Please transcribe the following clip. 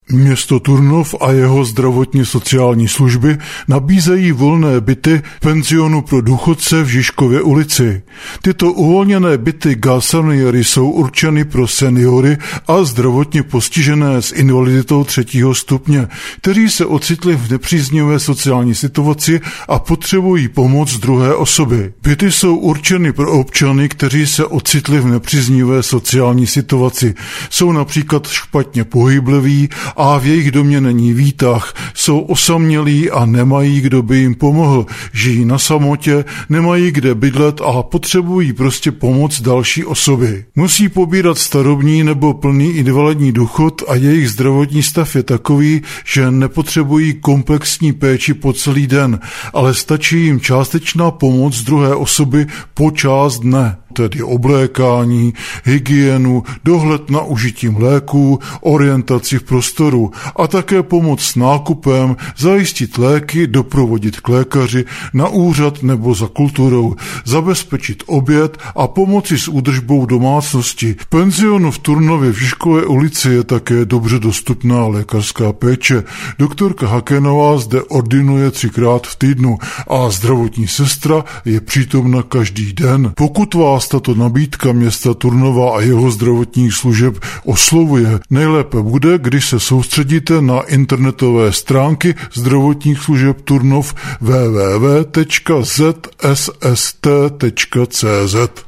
Město Turnov a jeho zdravotně sociální služby nabízejí volné byty penzionu pro důchodce v Žižkově ulici. Tyto uvolněné byty Garsoniery jsou určeny pro seniory a zdravotně postižené s invaliditou 3. stupně, kteří se ocitli v nepříznivé sociální situaci a potřebují pomoc druhé osoby. Byty jsou určeny pro občany, kteří se ocitli v nepříznivé sociální situaci. Jsou například špatně pohybliví a v jejich domě není výtah, jsou osamělí a nemají, kdo by jim pomohl, žijí na samotě, nemají kde bydlet a potřebují prostě pomoc další osoby. Musí pobírat starobní nebo plný invalidní důchod a jejich zdravotní stav je takový, že nepotřebují komplexní péči po celý den, ale stačí jim částečná pomoc druhé osoby po část dne, tedy oblékání, hygienu, dohled na užitím léků, orientaci v prostoru a také pomoc s nákupem, zajistit léky, doprovodit k lékaři, na úřad nebo za kulturou, zabezpečit oběd a pomoci s údržbou domácnosti. V penzionu v Turnově v Žižkové ulici je také dobře dostupná lékařská péče. Doktorka Hakenová zde ordinuje 3krát v týdnu a zdravotní sestra je přítomna každý den. Pokud vás tato nabídka města Turnova a jeho zdravotních služeb oslovuje, nejlépe bude, když se soustředíte na internetové stránky zdravotních služeb Turnov www.zsst.cz.